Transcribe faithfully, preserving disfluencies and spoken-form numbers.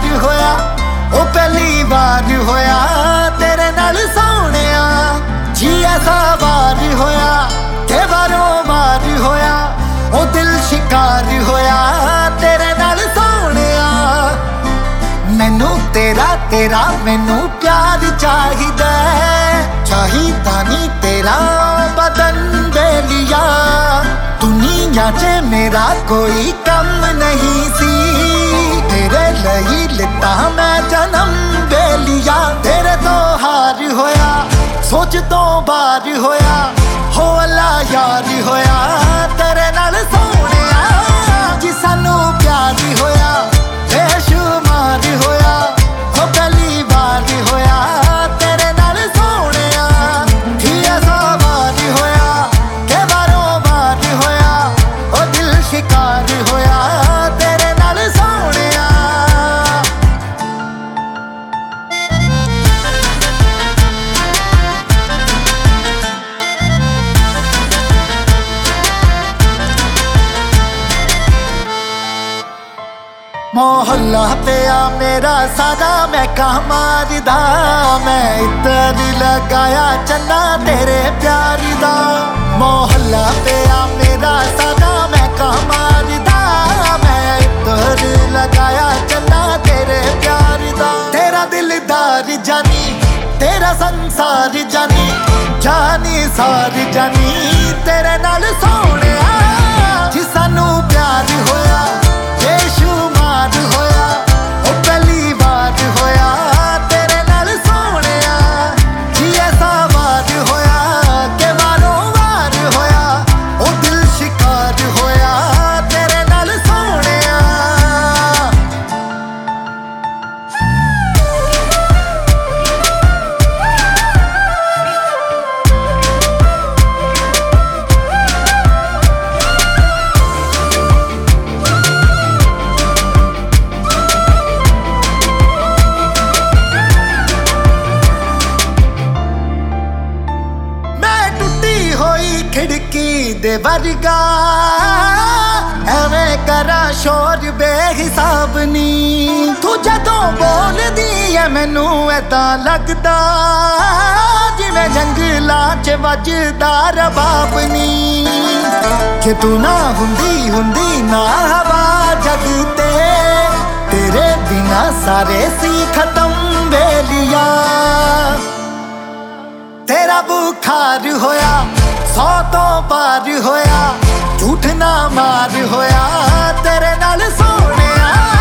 प्यार होया ओ पहली बार होया तेरे नाल सोहणिया जी ऐसा बार होया के बारों बार होया ओ दिल शिकार होया तेरे नाल सोहणिया मैनू तेरा तेरा मैनू प्यार चाहिदा चाहिदा नी तेरा बदन बेलिया दुनिया च मेरा कोई कम नहीं सी तेरे लई लिता मैं जन्म बेलिया तेरे तो हार होया सोच तो बार होया हो अल्लाह यार होया तेरे नाल सोहणिया जी सानू प्यार होया बेशुमार होया हो पहली बार होया तेरे नाल सोहणिया जी ऐसा बार होया के बारों बार होया ओ दिल शिकार होया तेरे नाल सोहणिया मोहल्ला पिया मेरा सारा मैं कहा मारदा मैं इतर लगाया चन्ना तेरे प्यार दा मोहल्ला पिया मेरा सारा मैं कहा मारदा मैं इतर लगाया चन्ना तेरे प्यार दा तेरा दिलदार जानी तेरा संसार जानी जानी सार जानी तेरे नाल सोहणिया जी सानू प्यार होया बेशुमार होया ओ पहली बार होया तेरे नाल सोहणिया जी ऐसा बार होया के बारों बार होया ओ दिल शिकार होया तेरे नाल सोहणिया खिड़की दे वर्गा एवें करा शोर बेहिसाब नी तू जदों बोलदी है मैनू ऐदां लगदा जिवें जंगलां च वजदा रबाब नी जे तू ना हुंदी हुंदी ना हवा जग ते तेरे बिना सारे सी खत्म बेलिया तेरा बुखार होया सौ तो पार होया झूठ ना मार होया तेरे नाल सोहणिया